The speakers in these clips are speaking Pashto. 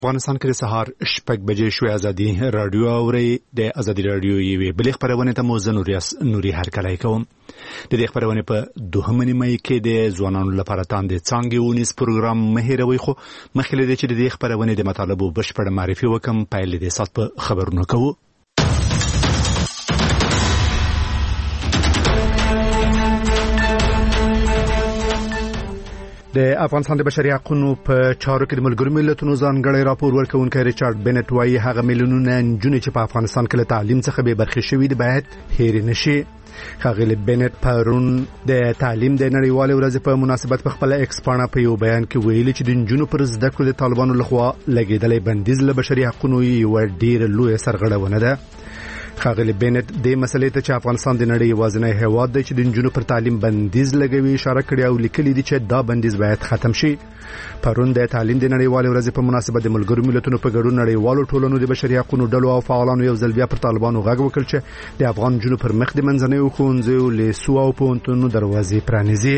افغانستان کې د سهار 6 بجې شوې ازادي رادیو اوري د ازادي رادیو یوې بلې خبرونه ته موزه نوري هرکلی کوم د دې خبرونه په دوهمه نیمه کې د ځوانانو لپاره تاند څنګه ونیس پروګرام مهیروي خو مخکې د چې د خبرونه د مطالبه بشپړ معرفي وکم پایل د سات په خبرونه کوو د افغانستان د بشري حقوقو په چارو کې د ملګرو ملتونو ځانګړی راپور ورکونکي ریچارډ بنټ وايي هغه میلیونونه نجونې چې په افغانستان کې له تعلیم څخه به برخې شوي دي باید هېر نشي. ښاغلي بنټ پرون د تعلیم د نړیوالې ورځې په مناسبت په خپل ایکس پاڼه په یو بیان کې ویلي چې د نجونو پر زده کړو د طالبانو لخوا لګیدلې بندیز له بشري حقوقو یو ډیر لوی سرغړونه ده. ښاغلي بنټ د مسلې ته چې افغانستان د نړۍ یوازینی هیواد دی چې د نجونو پر تعلیم بندیز لګوي اشاره کړې او لیکلي دي چې دا بندیز باید ختم شي. پرون د تعلیم د نړیوالې ورځې په مناسبت د ملګرو ملتونو په ګډون نړیوالو ټولنو د بشري حقوقو ډلو او فعالانو یو ځل بیا پر طالبانو غږ وکړ چې د افغان نجونو پر مخ د منځنیو ښوونځیو لیسو او پوهنتونونو دروازې پرانیزي.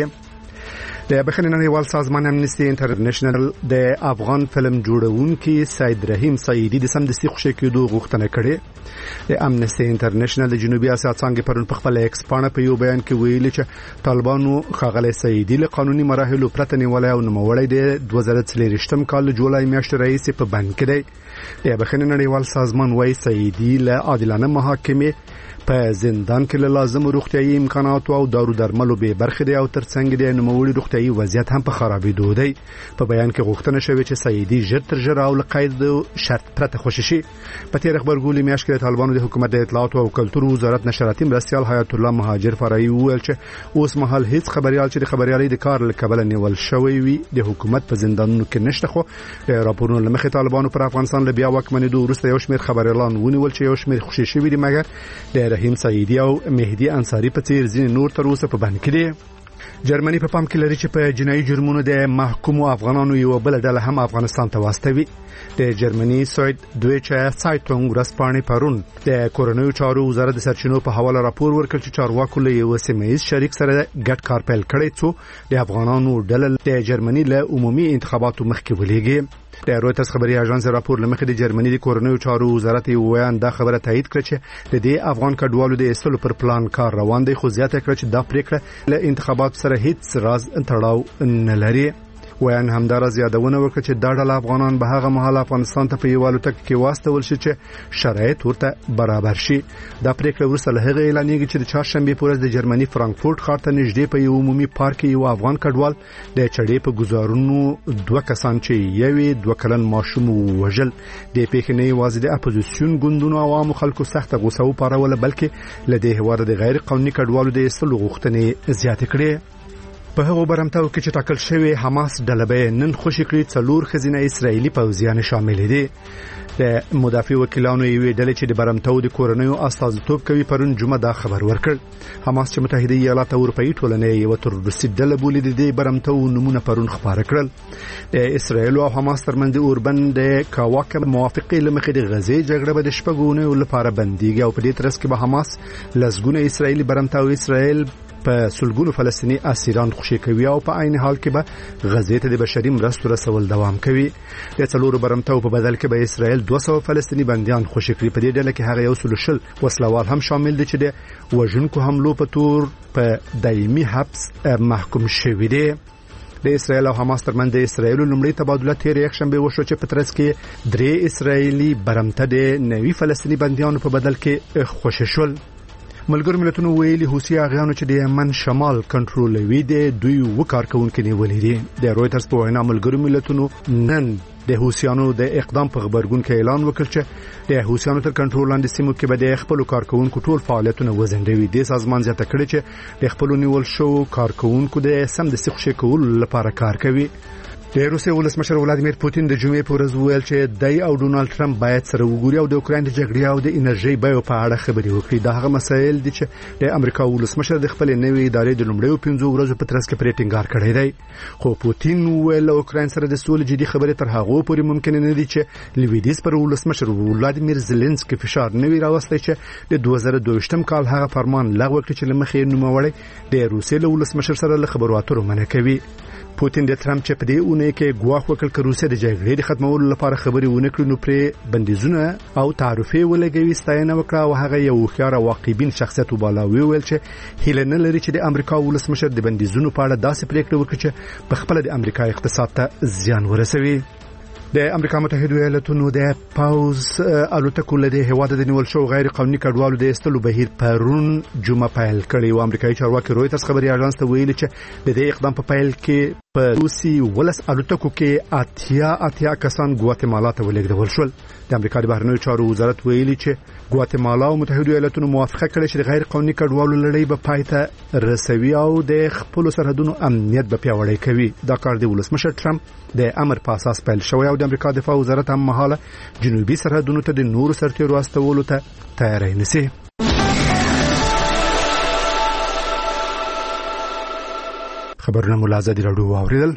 د بخښنې نړیوال سازمان امنیستي انټرنیشنل د افغان فلم جوړونکي سید رحیم سعیدي د سمدستي خوشی کېدو غوښتنه کړې. د امنیستي انټرنیشنل د جنوبي اسیا څنګه پرون په خپل ایکس پاڼه په یو بیان کې ویلي چې طالبانو ښاغلي سعیدي له قانوني مراحلو پرته نیولای او نوموړی د 2023 کال جولای میاشتې رئیس په بند کې دی. د بخښنې نړیوال سازمان وايي سعیدي له عادلانه محاکمې په زندان کې له لازم روغتيایي امکاناتو او دارو درملو به برخه دی او ترڅنګ د نوموړي روغتيایي وضعیت هم په خرابېدو دی. په بیان کې غوښتنه شوې چې سعیدي ژر تر ژره او له قید شرط پرته خوشی شي. په تیر خبرګولي میاشت کې طالبانو د حکومت د اطلاعات او کلتور وزارت نشراتي مرستيال حیات الله مهاجر فرعي ویل چې اوس مهال هیڅ خبريال چې د خبريالي د کار لکبل نیول شوی وي د حکومت په زندانونو کې نشته. خو راپورونه لمخې طالبانو پر افغانستان له بیا واکمنېدو وروسته یو شمېر خبريالان ونیول چې یو شمېر خوشی شوي دي مګر د رحیم سعیدي او مهدی انصاری په څیر ځین نور تر اوسه په بند کې دي. جرمني په پام کې لري چې په جنایي جرمونو د محکومو افغانانو یو بل ډله هم افغانستان ته واستوي. د جرمني سوید دویچه سایټونګ ورځپاڼې پرون د کورنیو چارو وزارت د سرچینو په حواله راپور ورکړ چې چارواکو له یو سیمه‌ایز شریک سره ګډ کار پیل کړی څو د افغانانو ډله د جرمني له عمومي انتخاباتو مخکې ولېږي. د رويټرز خبري اژانس راپور لمخې د جرمني د کورنیو چارو وزارت یو ویان دا خبره تایید کړه چې د دې افغان کډوالو د ایستلو پر پلان کار روان دی. خو زیاته کړه چې دا پریکړه له انتخابات سره هیڅ راز تړاو نه لري. ویان همدار زیادونه وکړه چې دا ډول افغانان به هغه مهال افغانستان ته په یو الوتکه کې واستول شي چې شرایط ورته برابر شي. دا پریکړه وروسته له هغه اعلانېږي چې د چهارشنبه په ورځ د جرمني فرانکفورت ښار ته نږدې په یو عمومي پارک کې یو افغان کډوال د چړې په گزارونو دوه کسان چې یوې 2 کلن ماشوم وژل. د پیښې نه یوازې د اپوزیسیون ګوندونو او عامو خلکو سخت غوسه وپاروله بلکې له دې هواره د غیر قانوني کډوالو د ایستلو غوښتنې زیاتې کړې. په هغه برمتاو کې چې ټاکل شوی حماس ډلبې نن خوشی کړی 4 خزینه اسرایلی پوځیان شامل دي. د مدافع وکیلانو یوې ډلې چې د برمتاو د کورنیو استازیتوب کوي پرون جمعه دا خبر ورکړ. حماس چې متحده ایالات اروپאי ټولنې یو تروریستي ډله بولي د برمتاو نمونه پرون خبره کړل. د اسرایل او حماس ترمنځ د اوربند د کاواکه موافقه لمخې د غزې جګړه به د شپږونو لپاره بنديږي او په دې ترڅ کې به حماس لزګونه اسرایلی برمتاو اسرایل په سلګونو فلسطینی اسیران خوشی کوي او په عین حال کې به غزې ته د بشري مرستو رسول دوام کوي. د څلورو برمتاو په بدل کې به اسرائیل 200 فلسطینی بنديان خوشی کړي. په دې ډله کې هغه یو سلوشل وسلوال هم شامل دي چې د وژونکو حملو په تور په دایمي حبس محکوم شوی دي. د اسرائیل او حماس ترمنځ د اسرائیل لومړی تبادله تیر یک شنبه وشو چې په ترڅ کې 3 اسرائیلی برمته د نوي فلسطینی بنديانو په بدل کې خوشی شول. ملګرو ملتونو ویلي حوثي اغیانو چې د یمن شمال کنټرولوي دي دوی وکارکونکو نیولې دي. د رويټرز په وینا ملګرو ملتونو نن د حوثیانو د اقدام په خبرګون کې اعلان وکړ چې د حوثیانو تر کنټرول لاندې سیمو کې به د خپل کارکونکو ټول فعالیتونه وزندوي. د سازمان زیاته کړی چې د خپل نیول شو کارکونکو د سمدستي خوشی کول لپاره کار کوي. د روسیې ولسمشر ولادیمیر پوتین د جمعې په ورځ ویل چې دای او ډونالد ټرمپ باید سره وګوري او د اوکراین د جګړې او د انرژي بیو په اړه خبرې وکړي. دا هغه مسایل دي چې د امریکا ولسمشر د خپل نوې ادارې د لومړیو 15 ورځو په ترڅ کې پرې ټینګار کړی دی. خو پوتین ویل اوکراین سره د سولې جدي خبرې تر هغه پورې ممکن نه دي چې لویدیز پر ولسمشر ولادیمیر زيلنسکي فشار نوي راوستي چې د 2022 کال هغه فرمان لغوه کړ چې لمخې نوموړی د روسیې له ولسمشر سره له خبرو اترو منع کوي. پوتین د ترامپ چې په دې اونۍ کې ګواښ وکړ چې روسیه د جګړې د ختمولو لپاره خبرې ونه کړي نو پرې بندیزونه او تعرفې ولګوي ستاینه وکړه او هغه یو خيار واقعبین شخصیت وبالاوي ویل چې هیله نه لري چې د امریکا ولسمشر د بندیزونو په اړه داسې پریکړه وکړي چې په خپل د امریکا اقتصاد ته زیان ورسوي. د امریکا متحده ایالاتونو د پاوز الوتکو له هیواد د نیول شو غیر قانوني کډوالو د استلو بهیر پرون جمعه پیل کړی او امریکایي چارواکي رويټرز خبري اژانس ته ویلي چې د دې اقدام په پیل کې په روسي ولس الوتکو کې اتیا کسان ګواتیمالا ته ولېږدول شول. د امریکا د بهرنیو چارو وزارت ویلي چې ګواتیمالا او متحده ایالاتونو موافقه کړې چې غیر قانوني کډوالو لړۍ به پای ته رسوي او د خپل سرحدونو امنیت به پیاوړی کوي. دا کار د ولسمشر ټرمپ د امر په اساس پیل شوی او د امریکا دفاع وزارت هم مهاله جنوبي سرحدونو ته د نورو سرتیرو استولو ته تیاری نیسي. خبرونه مولا ازادي راډیو اوریدل.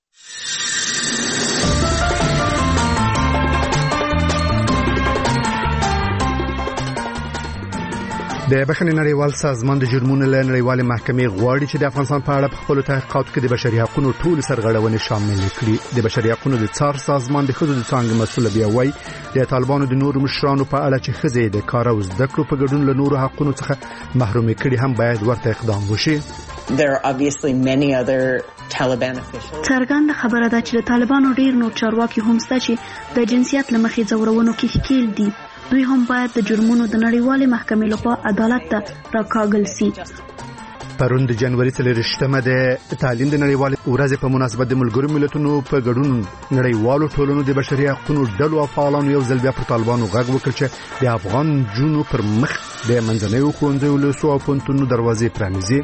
د بشري نړیوال سازمان د جرمونو له نړیوالې محکمې غواړي چې د افغانستان په اړه په خپل تحقیقاتو کې د بشري حقوقو ټول سرغړونې شامل کړي. د بشري حقوقو د څار سازمان د خزو د څنګه مسؤل بیا وایي د طالبانو د نورو مشرانو په اړه چې خزې د کار او زده کړو په ګډون له نورو حقوقو څخه محروم کړي هم باید ورته اقدام وشي. There are obviously many other Taliban officials. څرګنده خبره ده چې د طالبانو ډیر نور چارواکي هم شته چې د جنسیت لمخې ځورونو کې ښکیل دي. دوی هم باید د جرمونو د نړیوالې محکمې لخوا عدالت ته راکاږل شي. پرون د جنوري 23مه د تعلیم د نړیوالې ورځې په مناسبت د ملګرو ملتونو په ګډون نړیوالو ټولنو د بشري حقوقو ډلو او فعالانو یو ځل بیا پر طالبانو غږ وکړ چې د افغان جنونو پر مخ د منځنیو ښوونځیو له سو پونتونو دروازې پرانیزي.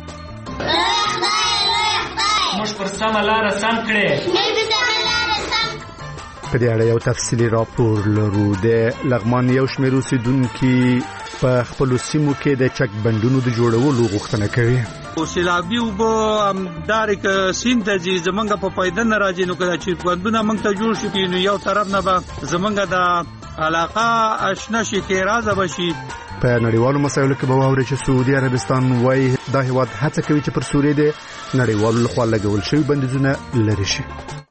موږ پر سمه لار سم کړې. په دې اړه یو تفصیلی راپور لرو. د لغمان یو شمېر اوسیدونکو په خپل سیمو کې د چک بندونو د جوړولو غوښتنه کوي. او سیلابي وبو دارک سیند چې زمونږ په پایده نه راځي نو کله چې بندونه موږ ته جوړ شي نو یو طرف نه به زمونږ د علاقه آشنا شي کې راځي بشي. په نړیوالو مسایلو کې به واوري چې سعودي عربستان وايي دا هیواد هڅه کوي چې پر سوریه د نړیوالو لخوا لګول شوی بندیزونه لري شي.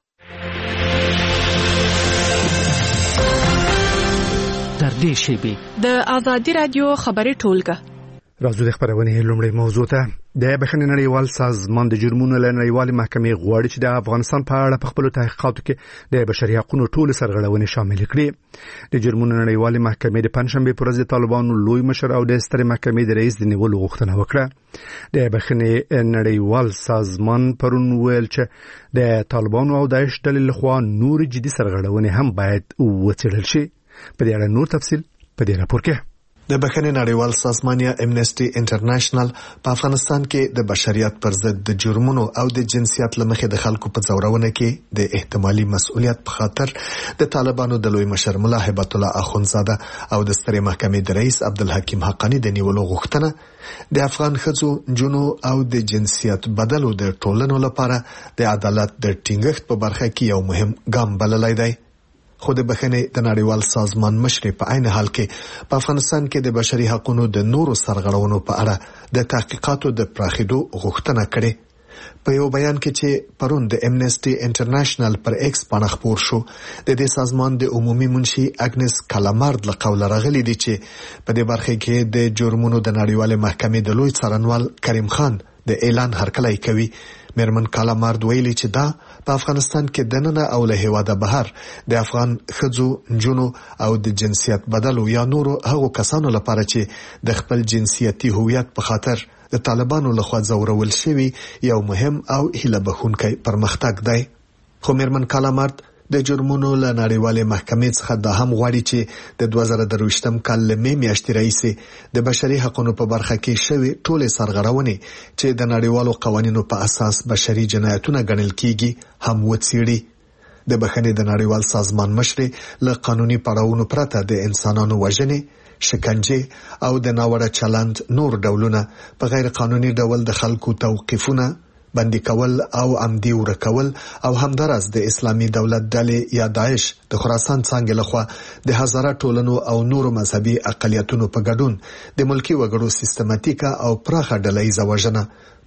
در دې شیبه د آزادي رادیو خبري ټولګه راځو د خبرونه لومړی موضوع ته. د بشري نړیوال سازمان د جرمونو له نړیوالې محکمې غواړي چې د افغانستان په اړه په خپل تحقیقاتو کې د بشري حقوقو ټول سرغړونې شامل کړي. د جرمونو نړیوالې محکمې د پنځشنبه پر ورځ د طالبانو لوی مشر او د سترې محکمې د رئیس د نیولو غوښتنه وکړه. د بشري نړیوال سازمان پرون ویل چې د طالبانو او داعش ډلې لخوا نور جدي سرغړونې هم باید وڅېړل شي. په دې اړه نور تفصیل په دې راپور کې. د بخښنې نړیوال سازمان یا امنیسټي انټرنیشنل په افغانستان کې د بشریت پر ضد د جرمونو او د جنسیت لمخې د خلکو په ځورونه کې د احتمالي مسؤلیت په خاطر د طالبانو د لوی مشر مولا هیبت الله اخونزاده او د سترې محکمې د رئیس عبدالحکیم حقانی د نیولو غوښتنه د افغان ښځو جنو او د جنسیت بدلو د ټولنو لپاره د عدالت د ټینګښت په برخه کې یو مهم ګام بللی دی. خو د بخښنې د نړیوال سازمان مشر په عین حال کې په افغانستان کې د بشري حقوقو د نورو سرغړونو په اړه د تحقیقاتو د پراخېدو غوښتنه کړې. په یو بیان کې چې پرون د امنیسټي انټرنیشنل پر ایکس باندې خبر شو د دې سازمان د عمومي منشي اګنس کالامارد له قوله راغلي دي چې په دې برخه کې د جرمونو د نړیوالې محکمې د لوی څارنوال کریم خان د اعلان هرکلی کوي. میرمن کالامارد ویلي چې دا په افغانستان کې دننه او له هیواده بهر د افغان ښځو جنو او د جنسیت بدلو یا نورو هغو کسانو لپاره چې د خپل جنسیتي هویت په خاطر د طالبانو لخوا ځورول شوی یو مهم او هیله بخښونکی پرمختګ دی. خو میرمن کالامارد د جرمونو له نړیوالې محکمې څخه دا هم غواړي چې د 2023م کال له می میاشتې راهیسې د بشري حقوقو په برخه کې شوی ټولې سرغړونې چې د نړیوالو قوانینو په اساس بشري جنایتونه ګڼل کیږي هم وڅېړي. د بخښنې د نړیوال سازمان مشر له قانوني پړاوونو پرته د انسانانو وژنې، شکنجه او د ناوړه چلند نور ډولونه په غیر قانوني ډول د خلکو توقیفونه، بندي کول او عمدي ورکول او همدارس د اسلامي دولت ډلې یا داعش د خراسان څنګه لخوا د هزاره ټولنو او نورو مذهبي اقلیتونو په ګډون د ملکی وګړو سیستماتیکه او پراخه ډله‌ایزه وژنه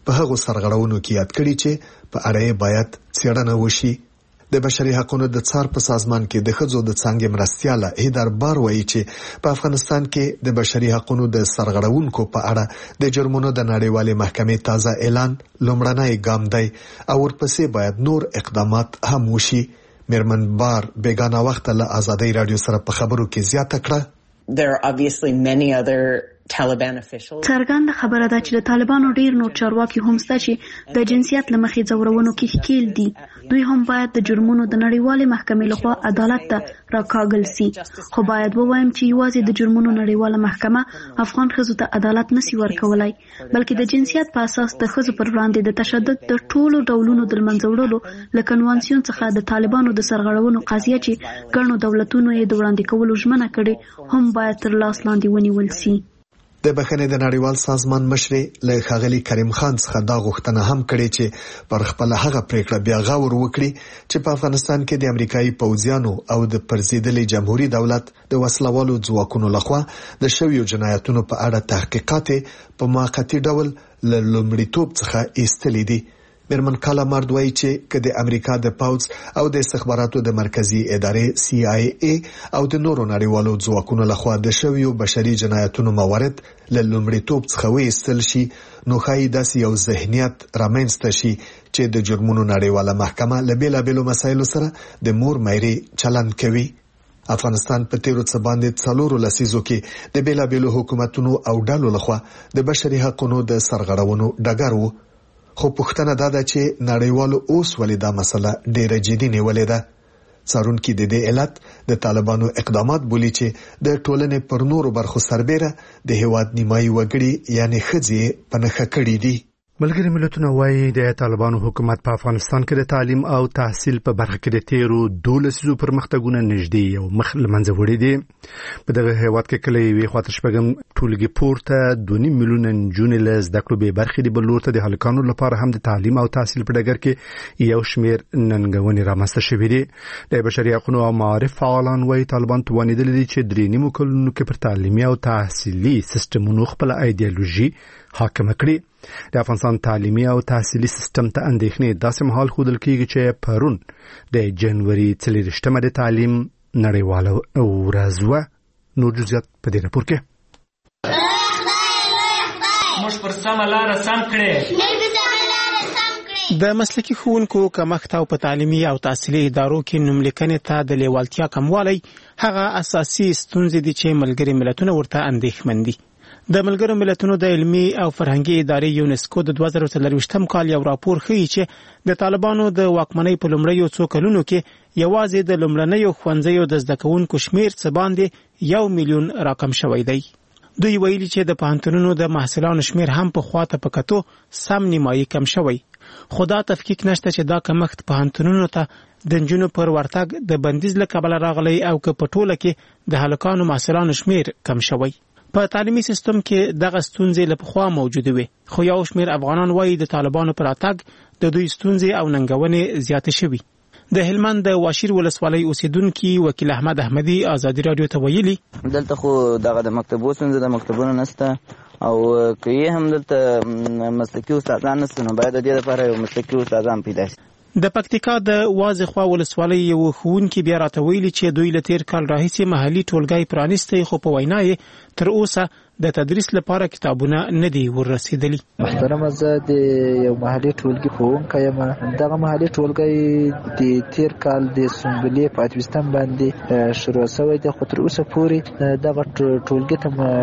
په هغو سرغړونو کې یاد کړي چې په اړه باید څېړنه وشي. د بشري حقوقو د څار په سازمان کې د ښځو د څانګې مرستیاله هیدر بار وایي چې په افغانستان کې د بشري حقوقو د سرغړونکو په اړه د جرمونو د نړیوالې محکمې تازه اعلان لومړنی ګام دی او ورپسې باید نور اقدامات هم وشي. میرمن بار بیگانه وخت له آزادۍ رادیو سره په خبرو کې زیاته کړه. There are obviously many other Taliban officials. څرګنده خبره ده چې د طالبانو ډیر نور چارواکي هم شته چې د جنسیت لمخې ځورونو کې ښکیل دي. دوی هم باید د جرمونو د نړیوالې محکمې لخوا عدالت ته راکاږل سي. خو باید ووایم چې یوازې د جرمونو نړیواله محکمه افغان ښځو ته عدالت نشي ورکولای، بلکې د جنسیت په اساس د ښځو پر وړاندې د تشدد د ټولو ډولونو د منځه وړلو له کنوانسیون څخه د طالبانو د سرغړونو قضیه چې ګڼو دولتونو یې د وړاندې کولو ژمنه کړې هم باید تر لاس لاندې ونیول سي. د بخښنې د نړیوال سازمان مشر له ښاغلي کریم خان څخه دا غوښتنه هم کړې چې پر خپل هغه پریکړه بیا غور وکړي چې په افغانستان کې د امریکایي پوځیانو او د پرزیدلي جمهوریت دولت د وسلوالو ځواکونو لخوا د شویو جنایتونو په اړه تحقیقات په موقتی ډول له لومړیتوب څخه ایستلې دي. میرمن کالا مرد وایي چې که د امریکا د پوځ او د استخباراتو د مرکزی ادارې CIA او د نورو نړیوالو ځواکونو لخوا د شویو بشري جنایتونو موارد له لومړیتوب څخه وایستل شي، نو ښایي داسې یو ذهنیت رامنځته شي چې د جرمونو نړیواله محکمه له بیلابیلو مسایلو سره د مور مېرې چلند کوي. افغانستان په تیرو څه باندې 4 لسیزو کې د بیلابیلو حکومتونو او ډلو لخوا د بشري حقوقو د سرغړونو ډګر وو. خو پوښتنه دا ده چې نړیوالو اوس ولې دا مسله ډېره جدي نیولې ده. څارونکي د دې علت د طالبانو اقدامات بولي چې د ټولنې پر نورو برخو سربېره د هیواد نیمایي وګړي یعنی ښځې په نښه کړي دي. ملګری ملتونه وایي د طالبانو حکومت په افغانستان کې د تعلیم او تحصیل په برخه کې د تیرو 12 لسیزو پرمختګونه نږدې یو مخ لمنځه وړي دي. په دغه هیواد کې کله یوې خواته شپږم ټولګي پورته 2.5 میلیونه نجونې له زده کړو بې برخې دي، بل لورته د هلکانو لپاره هم د تعلیم او تحصیل په ډګر کې یو شمېر ننګونې رامنځته شوې دي. د بشري حقوقو او معارف فعالان وایي طالبان توانېدلي دي چې 3.5 کلونو کې پر تعلیمي او تحصیلي سیستمونو خپل ایډیالوژي حاکم کړي. د افغانستان تعلیمي او تحصیلي سیستم ته اندېښنې داسې مهال ښودل کېږي چې پرون د جنوري 24 د تعلیم نړیواله ورځ وه. نور جزئیات په دې راپور کې. موږ پر سمه لاره سم کړې. د مسلکي ښوونکو کمښت او په تعلیمي او تحصیلي ادارو کې نوملیکنې ته د لیوالتیا کموالی هغه اساسي ستونزې دي چې ملګري ملتونه ورته اندېښمن دي. د ملګرو ملتونو د علمي او فرهنګي ادارې یونسکو د 2023 کال یو راپور ښیي چې د طالبانو د واکمنۍ په لومړیو څو کلونو کې یوازې د لومړنیو ښوونځیو د زده کوونکو شمیر څه باندې 1 میلیون راکم شوی دی. دوی ویلي چې د پوهنتونونو د محصلانو شمیر هم په خواته په کتو سم نیمایي کم شوی. خو دا تفکیک نشته چې دا کمښت پوهنتونونو ته د نجونو پر ورتګ د بندیز له کبله راغلی او که په ټوله کې د هلکانو محصلانو شمیر کم شوی. په تعلیمي سیستم کې دغه ستونزې له پخوا موجوده وي، خو یو شمیر افغانان وایي د طالبانو پر راتګ د دوی ستونزې او ننګونې زیاتې شوي. د هلمند د واشیر ولسوالۍ اوسیدونکي وکیل احمد احمدي آزادي رادیو ته ویلي دلته خو دغه د مکتبو ستونزه د مکتبونو نشته او که یې هم دلته مسلکي استادان نشته نو باید د دې لپاره یو مسلکي استادان پیدا شي. د پکتیکا د وازخوا ولسوالۍ یو ښوونکي بیا راته ویلي چې دوی له تیر کال راهیسې محلي ټولګی پرانیستی، خو په وینا یې تر اوسه د تدریس لپاره کتابونه نه دي ورسېدلي. محترمه زه د یو محلي ټولګي ښوونکی یم. دغه محلي ټولګی د تیر کال د سنبلې په 28 باندې شروع شوی دی، خو تر اوسه پورې دغه ټولګي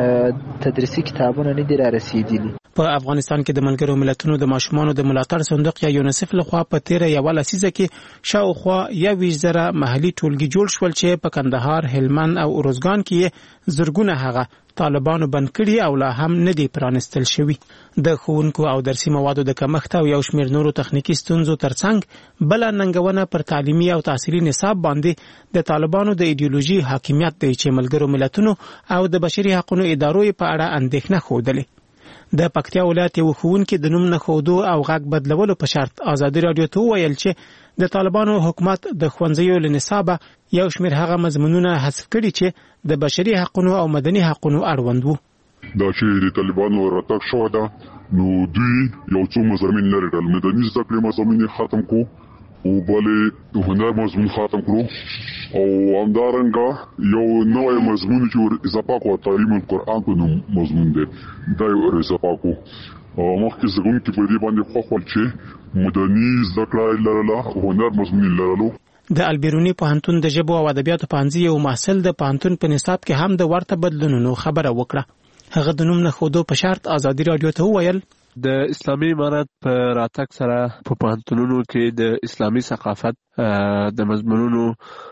ته تدریسي کتابونه نه دي رارسېدلي. په افغانستان کې د ملګرو ملتونو د ماشومانو د ملاتړ صندوق یا یونیسف لخوا په تیره یوه لسیزه کې شاوخوا 21,000 محلي ټولګي جوړ شول چې په کندهار، هلمند او اروزګان کې زرګونه هغه طالبانو بند کړي او لا هم نه دي پرانستل شوي. د ښوونکو او درسي موادو د کمښت او یو شمېر نورو تخنیکي ستونزو ترڅنګ بله ننګونه پر تعلیمي او تحصیلي نصاب باندې د طالبانو د ایډیولوژي حاکمیت دی چې ملګرو ملتونو او د بشري حقوقو ادارو په اړه اندېښنه ښودلې. د پکتیا ولایت یو ښوونکي د نوم نه ښودو او غږ بدلولو په شرط آزادي رادیو ته وویل چې د طالبانو حکومت د ښوونځیو له نصابه یو شمېر هغه مضمونونه حذف کړي چې د بشري حقوقو او مدني حقوقو اړوند وو. دا چې د طالبانو راتګ شو دا نو دوی یو څو مضامین لري د مدني زده کړې مضامین ختم کو او بلې هنر مضمون ختم کړو او همدارنګه یو نوې مضمون چې اضافه کو تعلیم القرآن په نوم مضمون دی دا یو اضافه کو او مخکې زګون کې په دې باندې خو خپل چې مدني زده کړې لرله هنر مضمون لرلو د البیرونی پوهنتون د ژبو او ادبیاتو پوهنځي یو محصل د پوهنتون په نصاب کې هم د ورته بدلونونو خبره وکړه. هغه د نوم نه خودو په شرط ازادي رادیو ته وویل د اسلامي امارت په راتګ سره په پوهنتونونو کې د اسلامي ثقافت د مضمونونو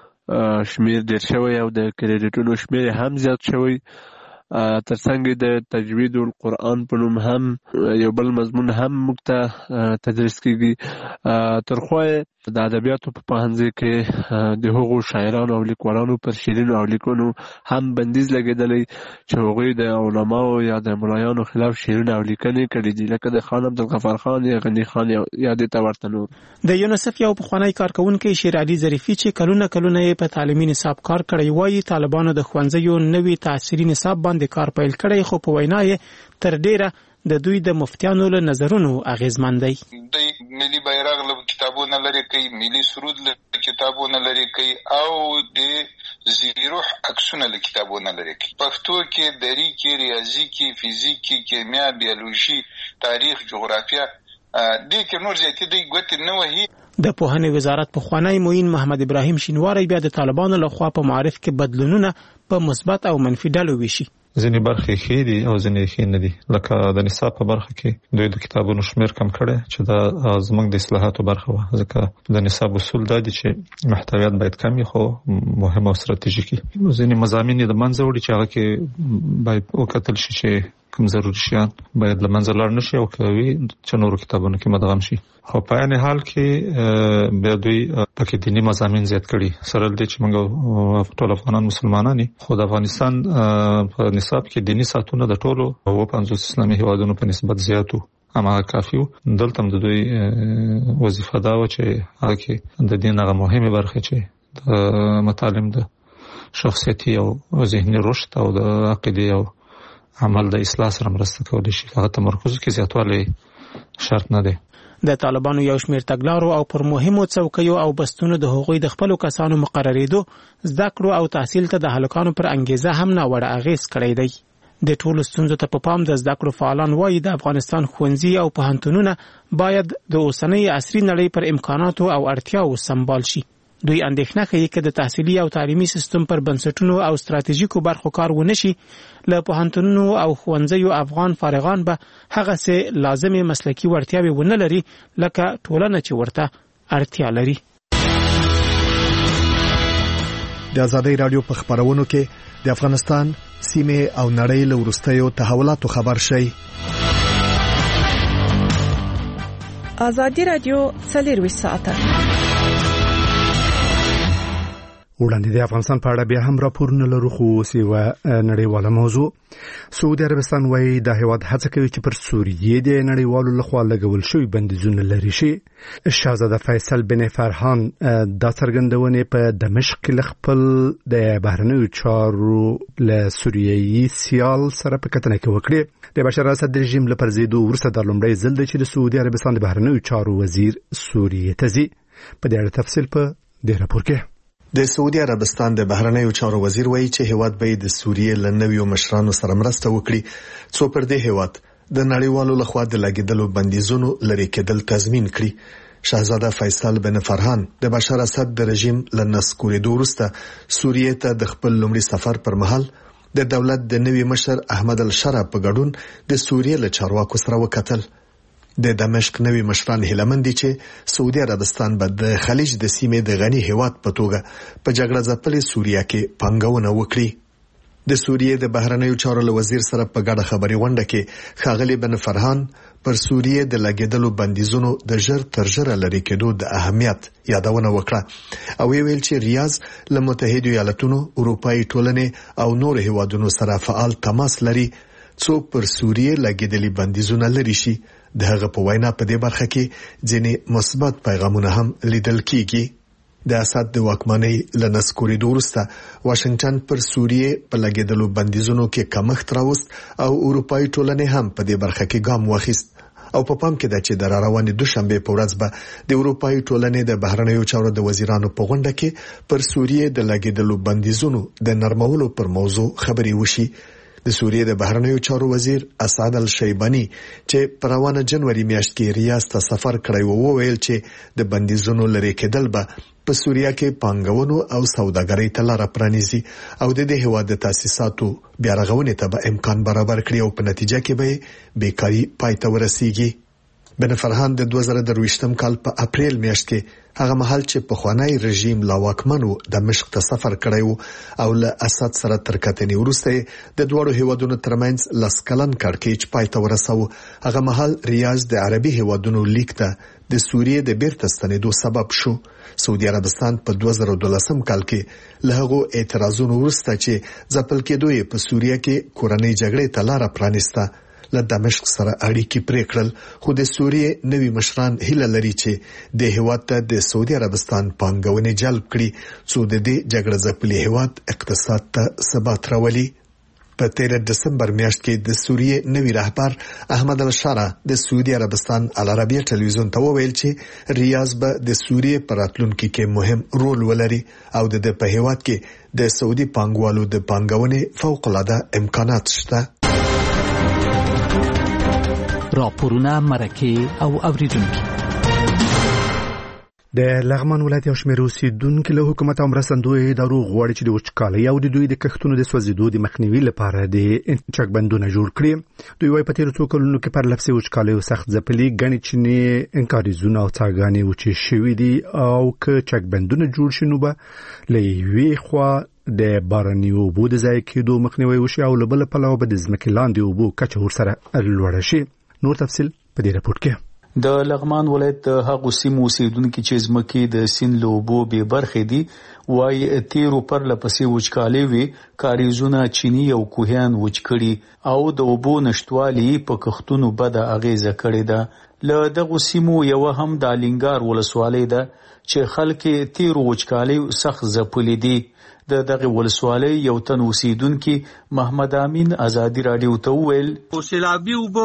شمیر ډیر شوی او د کریډټونو شمیر هم زیات شوی. ترڅنګ د تجوید القرآن په نوم هم یو بل مضمون هم موږ ته تدریس کیږي. ترخواه د ادبیاتو په پوهنځي کې د هغو شاعرانو او لیکوالانو پر شعرونو او لیکنو هم بندیز لګیدلی چې هغوی د علماو یا د ملایانو خلاف شعرونه او لیکنې کړي دي لکه د خان عبدالغفار خان یا غنی خان یا د ورته نور. د یونیسف یو پخوانی کارکونکي شیر علي ظریفي چې کلونه یې په تعلیمي نصاب کار کړی وایي طالبانو د ښوونځیو نوي تعصیري نصاب باندې کار پیل کړی خو په وینا یې تر ډیره د دوی د مفتیانو له نظرونو اغیزمن دی. ملي بیرغ له کتابونه لري کوي ملي سرود له کتابونه لري کوي او د زیروح عکسونه له کتابونه لري کوي. پښتو کې دري کې ریاضي کې فزیک کې کیمیا بیولوژي تاریخ جغرافیا دې کې نور زیاتې دی ګوتې نه وهي. د پوهنې وزارت پخوانی معین محمد ابراهیم شینواری بیا د طالبانو لخوا په معارف کې بدلونونه په مثبت او منفي ډلو ویشي. ځینې برخې ښې دي او ځینې ښې نه دي. لکه د نصاب په برخه کې دوی د کتابونو شمیر کم کړی چې دا زموږ د اصلاحاتو برخه وه ځکه د نصاب اصول دا دي چې محتویات باید کم وي خو مهم او ستراتیژیکي. ځینې مضامین یې د منځه وړي چې هغه کې باید وکتل شي چې کوم ضروري شیان باید له منځه لاړ نشي او کوي چې نورو کتابونو کې مدغم شي. خو په عین حال کې بیا دوی پکې دینی مضامین زیات کړي سره دې چې موږ ټول افغانان مسلمانان خو د افغانستان په نصاب کې دینی ساتونه د ټولو 50 اسلامي هیوادونو په نسبت زیاتو اما کافي دلته د دوی وظیفه دا و چې هغه کې د دین هغه مهمه برخه چې د مطالب د شخصیتي او ذهني رشد او د عقیده او عمل د اصلاح سره مرسته کولی شي. هغه تمرکز کې زیاتوالی شرط نه دی. د طالبانو یو شمېر تګلارو او پر مهمو څوکیو او بستونو د هغوی د خپلو کسانو مقرریدو زده کړو او تحصیل ته د هلکانو پر انګیزه هم ناوړه اغیز کړی دی. د ټولو ستونزو ته په پام د زده کړو فعالان وایي د افغانستان ښوونځي او پوهنتونونه باید د اوسنۍ عصري نړۍ پر امکاناتو او اړتیاو سمبال شي. دوی اندېښنه کوي چې د تحصیلي او تعلیمي سیستم پر بنسټونو او ستراتیژیکو برخو کار ونشي له پوهنتونونو او ښوونځیو افغان فارغان به هغه څه لازمي مسلکي وړتیاوې ونه لري لکه ټولنه چې ورته اړتیا لري. د ازادۍ رادیو په خبرونو کې د افغانستان سیمه او نړۍ له وروستیو تحولاتو خبر شي. ازادي رادیو 24 ساعته وړاندې د افغانستان په اړه بیا هم راپورونه لرو خو سیوا نړیواله موضوع. سعودي عربستان وايي د هیواد هڅه کوي چې پر سوریه د نړیوالو لخوا لګول شوی بندیزونه لري شي. شاهزاده فیصل بن فرحان د څرګندونې په دمشق کې خپل د بهرنیو چارو له سوریایي سیال سره په کتنه کې وکړي. د بشار اسد رژیم له پرځېدو وروسته د لومړي ځل چې د سعودي عربستان د بهرنیو چارو وزیر سوریه ته ځي. په دې اړه تفصیل په دې راپور کې. د سعودي عربستان د بهرنیو چارو وزیر وایي چې هیواد به د سوریې له نویو مشرانو سره مرسته وکړي څو پر دې هیواد د نړیوالو لخوا د لګیدلو بندیزونو لري کېدل تضمین کړي. شاهزاده فیصل بن فرحان د بشار اسد د رژیم له نسکورېدو وروسته سوریې ته د خپل لومړي سفر پر مهال د دولت د نوي مشر احمد الشرع په ګډون د سوریې له چارواکو سره وکتل. د دمشق نوي مشران هیلمن دي چې سعودي عربستان به د خلیج د سیمې د غني هیواد په توګه په جګړه ځپلې سوریه کې پنګونه وکړي. د سوریې د بهرنیو چارو وزیر سره په ګډه خبري غونډه کې ښاغلي بن فرحان پر سوریې د لګیدلو بندیزونو د ژر تر ژره لري کېدو د اهمیت یادونه وکړه او ویل چې ریاض له متحده ایالاتونو اروپאי ټولنې او نور هیوادونو سره فعال تماس لري څو پر سوریې لګیدلي بندیزونه لري شي. د هغه په وینا په دې برخه کې ځینې مثبت پیغامونه هم لیدل کیږي. د اسد د واکمنۍ لنسکوري وروسته واشنگټن پر سوریه په لګیدلو بندیزونو کې کمښت راوست او اروپאי ټولنې هم په دې برخه کې ګام واخیست او په پام کې ده چې د روانې دوشنبه په ورځ به د اروپאי ټولنې د بهرنیو چارو د وزیرانو په غونډه کې پر سوریه د لګیدلو بندیزونو د نرمولو پر موضوع خبري وشي. د سوریه د بهرنیو چارو وزیر اسعد الشیبانی چې په روانه جنوري میاشت کې ریاض ته سفر کړی وو ویل چې د بندیزونو لري کېدل به په سوریه کې پانګونو او سوداګرۍ ته لار پرانیزي او د دې هیواد د تاسیساتو بیا رغونې ته به امکان برابر کړي او په نتیجه کې به بیکاری پای ته ورسیږي. بن فرهان د 2023 کال په اپریل میاشت کې هغه مهال چې په خوانی رژیم لا واکمنو د مشق ته سفر کړی او له اسد سره تر کتنې وروسته د دوړو هیوادونو ترمنځ لسکلن کړکېچ پای ته ورساو. هغه مهال ریاض د عربي هیوادونو لیک ته د سوریه د بیرته ستنېدو سبب شو. سعودي عربستان په 2012 کال کې له هغو اعتراضونو وروسته چې ځپل کېدوی په سوریه کې کورنۍ جګړې ته لار پرانیسته له دمشق سره اړیکې پرې کړل، خو د سوریه نوي مشران هیله لري چې د هیواد ته د سعودي عربستان پانګونې جلب کړي څو د دې جګړه ځپلي هیواد اقتصاد ته ثبات راولي. په 13 دسمبر میاشت کې د سوریه نوي رهبر احمد الشارع د سعودي عربستان العربیه ټلویزیون ته وویل چې ریاض به د سوریه پر راتلونکي کې مهم رول ولري او د په هیواد کې د سعودي پانګوالو د پانګونې فوق العاده امکانات شته. راپورونه مرکه او اوریدونکو د لغمان ولایت یو شمېر اوسېدونکي له حکومت او مرستندویه ادارو غواړي چې د وچکالۍ او د دوی د کښتونو د سوځېدو د مخنیوي لپاره د چکبندونه جوړ کړي. دوی وايي په تېرو څو کلونو کې پر لپسې وچکالۍ او سخت ځپلي ګڼې چینې انکاریزونه او څاګانې وچې شوي دي او که چکبندونه جوړ شي نو به له یوې خوا د باراني اوبو د ضایع کېدو مخنیوی وشي او له بله پلوه به د ځمکې لاندې اوبو کچه ورسره لوړه شي. نور تفصیل په دې راپور کې. د لغمان ولایت د هغو سیمو اوسیدونکو چې ځمکې د سیند له اوبو بې برخې دي وايي تیرو پر لپسې وچکالۍ وي، کاریزونه چینی او کوهیان وچ کړي او د اوبو نشټوالي په کښتونو بده اغیزه کړې ده. له دغو سیمو یو هم د الینګار ولسوالۍ ده چې خلک تیرو وچکالۍ سخت ځپلي دي. د دغه ولسوالۍ یو تن اوسیدونکو محمد امین ازادي رادیو ته ویل سیلابي وبو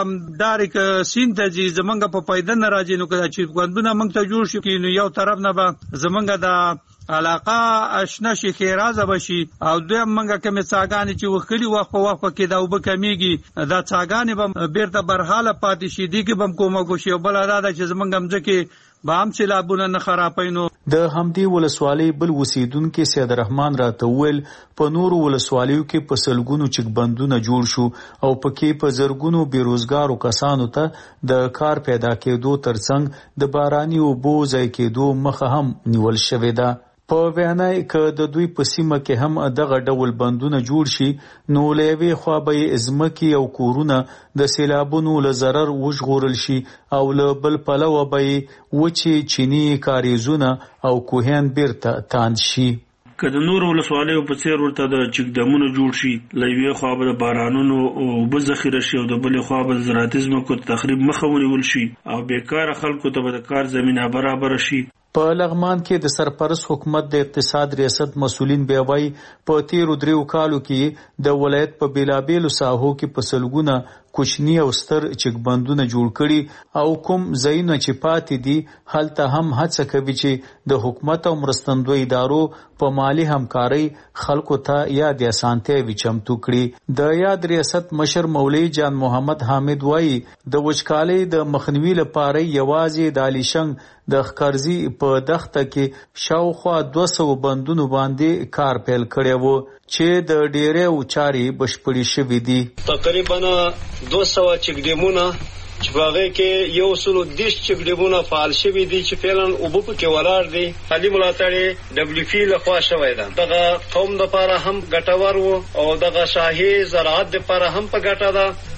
دارک سینتجی زمونږ په پایدن راځي نو کله چې غوندونه موږ ته جوړ شي نو یو طرف نه به زمونږ د علاقه آشنا شي خیرازه بشي او دوی موږ کوم څاګانې چې وخلی وخت په وخت کې دا وب کمیږي دا څاګانې به بیرته برحاله پاتې شي دي کې بم کومه کوشي بل را ده چې زمونږ مځکه بام سیلابونه نه خرابینو. د همدې ولسوالۍ بل اوسیدونکو سید الرحمن راته ویل په نورو ولسوالیو کې په سلګونو چک بندونه جوړ شو او پکې په زرګونو بیروزګارو کسانو ته د کار پیدا کېدو ترڅنګ د باراني اوبو ضایع کېدو مخه هم نیول شوې ده. په وینای ک د دوی په سیمه کې هم دغه ډول بندونه جوړ شي نو لوي خو به ازمکي او کورونه د سیلابونو له zarar وژغورل شي او له بل پلوه به وچی چینی کاریزونه او کوهین بیرته تاند شي. که د نور ولسوالیو په څیر ورته د چکدمونو جوړ شي لوي خو به بارانونو او بذخیره شي او د بل خو به زراعتزم کو تخریب مخاوني ول شي او بیکاره خلکو ته به کار زمينه برابر شي. په لغمان کې د سرپرست حکومت د اقتصاد ریاست مسولین بیا وایي په تیرو دریو کالو کې د ولایت په بیلابیلو ساحو کې په سلګونه کوچنی او ستر چکبندونه جوړ کړي او کوم ځایونه چې پاتې دي هلته هم هڅه کوي چې د حکومت او مرستندوی ادارو په مالی همکاري خلکو ته یاد اسانتیا وچمتو کړي. د یاد ریاست مشر مولوی جان محمد حامد وایي د وچکالۍ د مخنیوي لپاره یوازې د علیشنګ د خکرزي په دښته کې شاوخوا 200 بندونو باندې کار پیل کړی وو چې د ډیره اوچاري بشپړي شوې دي. تقریبا 200 چکډیمونه چې باغې کې یو سلو دیش چکډیمونه فعال شوي دي چې فعلا اوبو کې ولار دي. علي ملاتړي دبليو پی له خوا شوی ده. دغه قوم لپاره هم ګټور وو او دغه شاهي زراعت لپاره هم په ګټه ده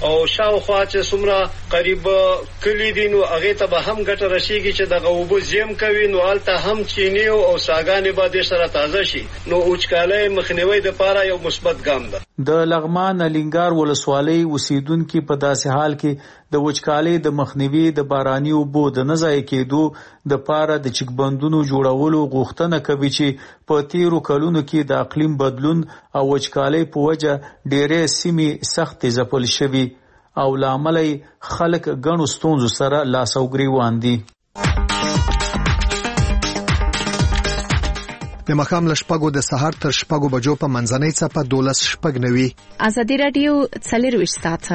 او شاوخوا چې څومره قریب کلی دي نو هغه ته به هم ګټه رسیږي چې دغه اوبه زیم کوي نو هلته هم چینی او ساګانې به د سره تازه شي نو وچکالۍ مخنیوي د لپاره یو مثبت ګام ده. د لغمان الینګار ولسوالۍ اوسیدونکو په داسې حال کې د وچکالۍ د مخنیوي د باراني اوبو د نه ضایع کېدو د لپاره د چکبندونو جوړولو غوښتنه کوي چې په تیرو کلونو کې د اقلیم بدلون او وچکالۍ په وجه ډېرې سیمې سخت ځپل شوي او لامل خلک ګڼو ستونزو سره لاس او ګریوان دي. د مخام لشپګو د سحر تر شپګو بجو په منځنۍ څپه 12 شپګ نوي. ازادي رادیو 24 ساعته.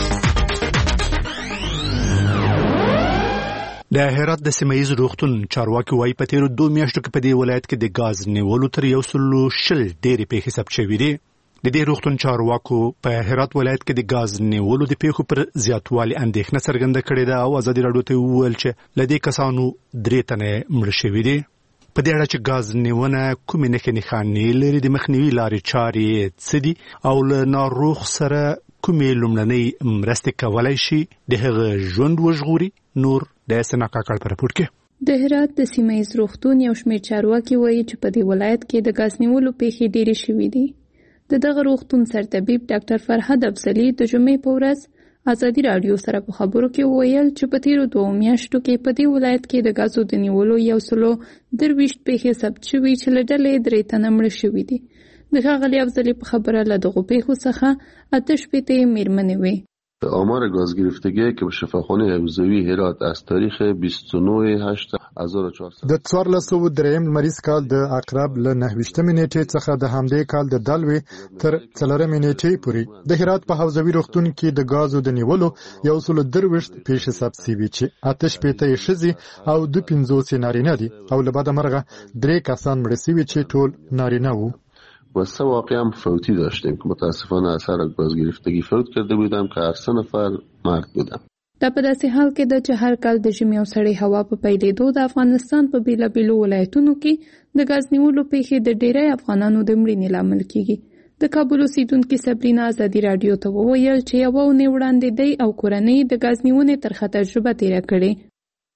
د هرات د سیمایي روغتون چارواکي وايي په تیرو 2 میاشتو کې په دې ولایت کې د غاز نیولو تر 110 ډېرې پیښې ثبت شوې دي. د دې روغتون چارواکو په هرات ولایت کې د غاز نیولو د پیښو پر زیاتوالي اندېښنه څرګنده کړې ده او ازادي رادیو ته وویل چې لدې کسانو 3 تنه مړ شوي دي. په دې اړه چې غاز نیونه کومې نښانې لري د مخنیوي لارې چارې څه دي او له ناروغ سره کومې لومړنۍ مرستې کولای شي د هغه ژوند وژغوري. نور د سنا کاکړ په راپور کې د هرات د سیمایي روغتون یو شمېر چارواکي وایي چې په دې ولایت کې د غاز نیولو پیښې ډېرې شوې دي. دغه روغتون سرطبیب ډاکټر فرهاد افضلي د جمعې په ورځ ازادي رادیو سره په خبرو کې ویل چې په تیرو 2 میاشتو کې په دې ولایت کې د غازو د نیولو 123 پیښې ثبت شوې چې له ډلې 3 تنه مړه شوي دي. د ښاغلي افضلي په خبره له دغو پیښو څخه 88 میرمنې وې. آمار گاز گرفتگی که به شفاخانه حوزوی هرات از تاریخ 29/8/1400 د 1403 مریض کال د اقرب له 29 نیټې څخه د همدې کال د دلوي تر 4 نیټې پورې د هرات په حوزوی روغتون کې د غازو د نیولو 123 پیښې ثبت شوې چې 88 شذي او 250 نارینه دي او له بعد مرغه 3 کسان مړ شوي چې ټول نارینه وو. و 3 واقعی هم فوتی داشتیم که متاسفانه اثر گاز گرفتگی فوت کرده بودم که هر 3 نفر مرد بودن. دا په داسې حال کې د چې هر کال د ژمي او سړې هوا په پیلېدو د افغانستان په بیلابیلو ولایتونو کې د غاز نیولو پیښې د ډېری افغانانو د مړینې لامل کیږي. د کابل اوسیدونکې صبرینا ازادي رادیو ته وویل چې یوه اونۍ وړاندې دی او کورنۍ د غاز نیونې ترخه تجربه تیره کړې.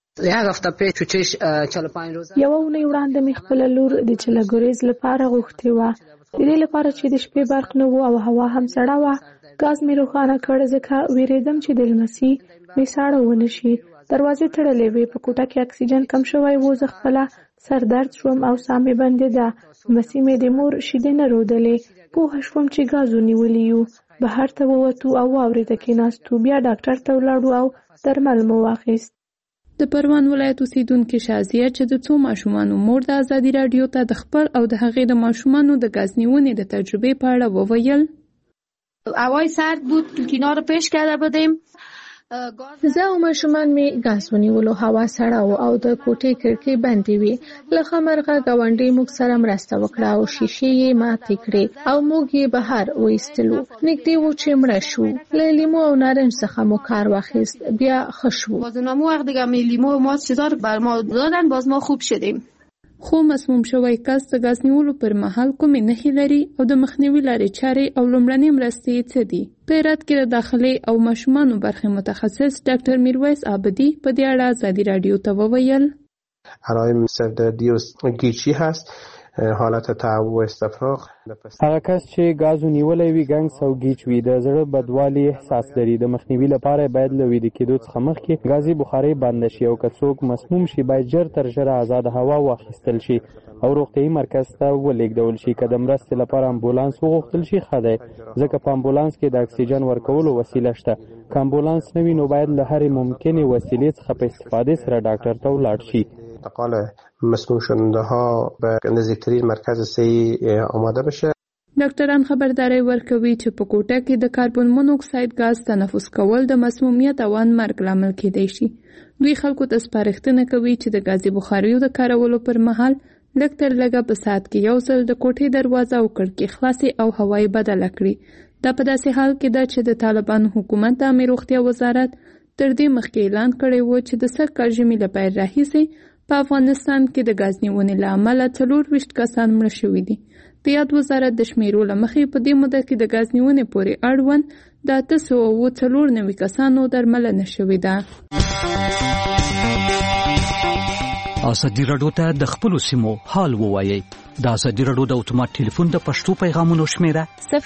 یوه اونۍ وړاندې مې خپله لور د چلګریز لپاره غوښتې وه. د دې لپاره چې د شپې برق نه و او هوا هم سړه وه. غاز مې روښانه کړ ځکه ویرېدم چې د لمسي مې ساړه ونه شي. دروازې تړلې وې. په کوټه کې اکسیجن کم شوی و. زه خپله سر درد شوم او ساه مې بندېده. لمسي مې د مور شیدې نه رودلې. پوه شوم چې غاز ونیولي یو. بهر ته ووتو او واورې ته کېناستو. بیا ډاکټر ته ولاړو او درمل مو واخیست. د پروان ولایت اوسیدونکې شازیه چې د 2 ماشومانو مور د ازادي رادیو ته د خپل او د هغې د ماشومانو د غاز نیونې د تجربې په اړه وویل. هوای سرد بود، کنار پیش کرده بودیم. زه او ماشومان مې غاز ونیولو. هوا سړه و او د کوټې کړکۍ بندې وې. له خمرغه ګاونډي موږ سره مرسته وکړه او شیشې یې ماتې کړې او موږ یې بهر وایستلو. نږدې و چې مړه شو. له لیمو او نارنج څخه مو کار واخیست. بیا ښه شو. باز اونمو وقت دیگه لیمو ما چیزا رو بر ما دادن باز ما خوب شدیم. خو مسموم شوی کس د غاز نیولو پر مهال کومې نښې لري او د مخنیوي لارې چارې او لومړنۍ مرستې څه دي؟ په هرات کې د داخلي او ماشومانو برخې متخصص ډاکټر میرویس عابدی په دې اړه ازادي رادیو ته وویل. علائم سردردی و گیچی هست. حالت تعب و استفراغ. هغه کس چې غاز نیولای وي ګنګس او گیچ وي د زړه بدوالي احساس لري. د مخنیوي لپاره باید له ویده کېدو څخه مخکې غازي بخاري بند شي او که څوک مسموم شي باید ژر تر ژره آزاد هوا واخیستل شي او روغتیايي مرکز ته ولېږدول شي. که د مرستې لپاره امبولانس وغوښتل شي ښه دی ځکه په امبولانس کې د اکسیجن ورکولو وسیله شته. که امبولانس نه وي نو باید له هرې ممکنې وسیلې څخه په استفادې سره ډاکټر ته ولاړ شي. انتقال مسموم شونده ها به نزدیکترین مرکز صحی آماده بشه. ډاکټران خبرداري ورکوي چې په کوټه کې د کاربن مونوکساید غاز تنفس کول د مسمومیت او مرګ لامل کېدای شي. دوی خلکو ته سپارښتنه کوي چې د غازي بخاریو د کارولو پر مهال لږ تر لږه په ساعت کې یو ځل د کوټې دروازه او کړکۍ خلاصې او هوایی بدله کړي. دا په داسې حال کې ده چې د طالبانو حکومت د عامه روغتیا وزارت تر دې مخکې اعلان کړی و چې د سږ کال ژمي له پیل راهیسې په افغانستان کې د غاز نیونې له امله 24 کسان مړه شوي دي. د یاد وزارت د شمیرو له مخې په دې موده کې د غاز نیونې پورې اړوند د 894 کسانو درملنه شوې ده. ازادي راډیو ته د خپلو سیمو حال ووایي. د ازادي راډیو د اتومات ټلیفون د پښتو پیغامونو شمیره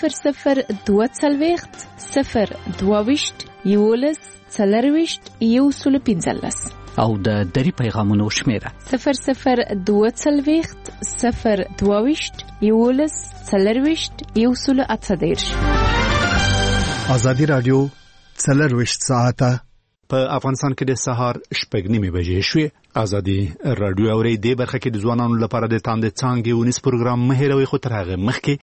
0022 022 11 115 او د دری پیغامونو شمیره 0022 022 11 118. ازادي راډیو 24 ساعته په افغانستان کې د سهار 6:30 بجې شوې. ازادي راډیو اوري د برخه کې د ځوانانو لپاره د تاند څانګې ونیس پروګرام مهیروي خو تر هغه مخکې